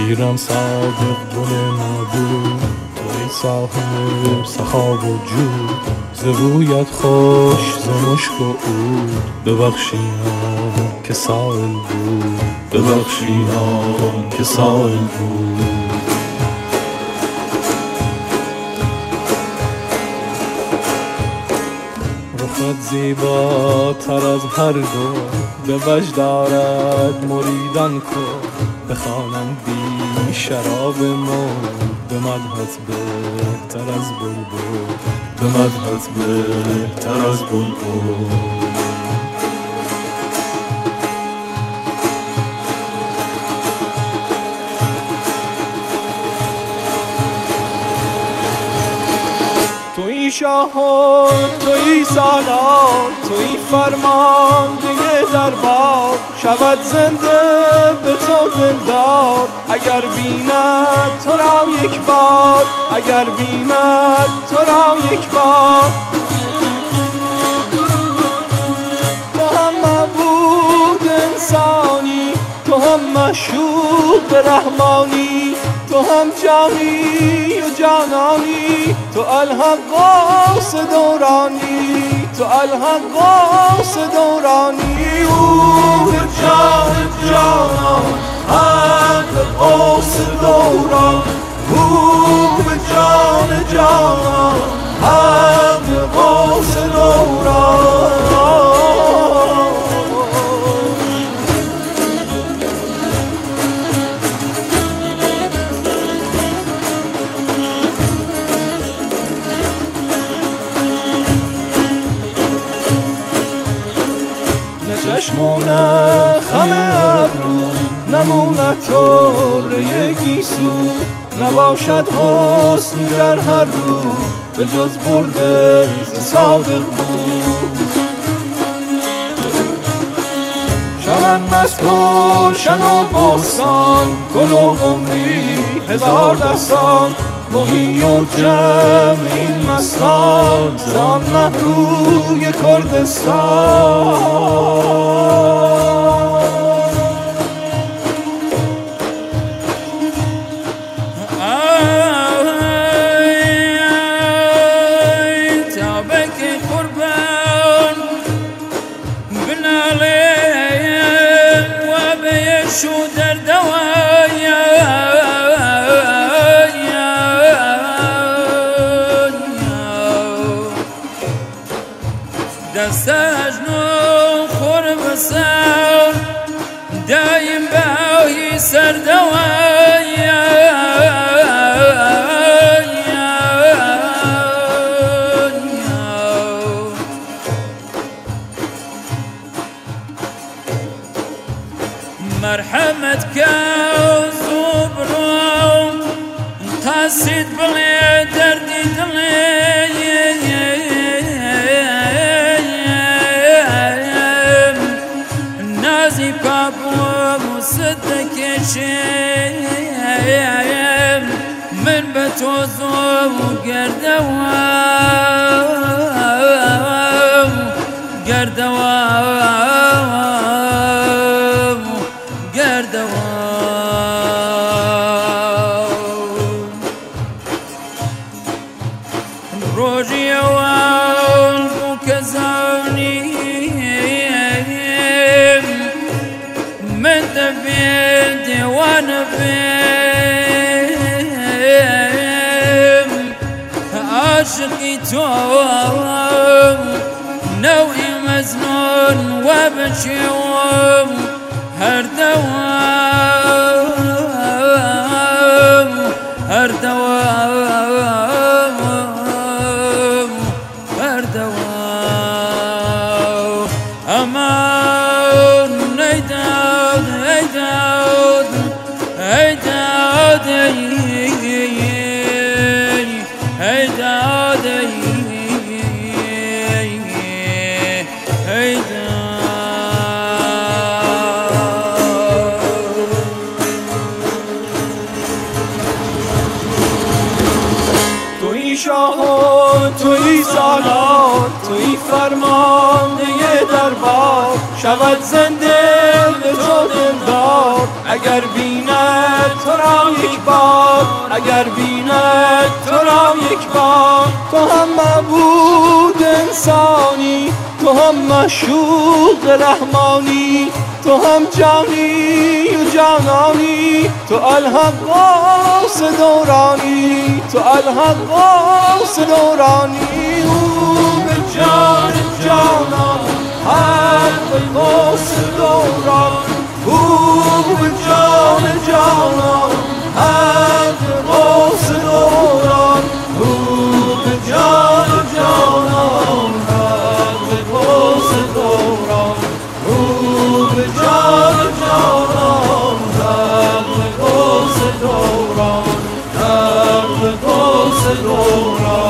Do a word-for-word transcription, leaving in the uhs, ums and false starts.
پیرم صادق گل نبود، توی صاحب سخا و جود، ز بویت خوش ز مشک و عود، ببخشیدم که سائل بود، ببخشیدم که سائل بود. رخت زیباتر از هر دو، به وجد دارد مریدان کن، بخوانم بی شراب مود، به مدحت بهتر از بلبل، به مدحت بهتر از بلبل. توی شاه و توی سالار، توی فرمانده دربار، شود زنده به تو دلدار، اگر بیند تو را یک بار، اگر بیند تو را یک بار. تو هم معبود انسانی، تو هم مشهود رحمانی، تو هم جانی و جانانی، تو الحق دورانی، تو الحق دورانی. او جان جانان الحق دوران، او جان جانان الحق دوران. چشمونه خم ابرو، نمونه طره گیسو، نباشد حسن در هر رو، به جز برده صادق بود. شمن مسکوشن و بستان، گل و عمری هزار دستان، مهی و جمع این مستان، زان محروی کردستان. شو در دوایا دست اجنو خور بسر دایم باهی سر دوایا مرحمتك وصبرهم قصيد بلي دردي دلي نازي بابو مصدق شيم من بتوزو قردوام قردوام روجي والبوك زوني من تبيدي وانا بيم عاشقي توم نوعي مزنون وبشيوم هر دوام هر دوام هر دوام. امان ای داود ای داود ای داود ای داود ای داود. شاه و توی سالار، توی فرمانده دربار، شود زنده به تو دلدار، اگر بیند تو را یک بار، اگر بیند تو را یک بار. تو هم معبود انسانی، تو هم معشوق رحمانی، تو هم جانی و جانانی، تو الحقاس دورانی، تو الحقاس دورانی. او به جان جانان حق قاس دوران، او به جان جانان حق قاس دوران، او به جان جانان حق قاس دوران، او به جان جانان حق قاس دوران، حق قاس دوران.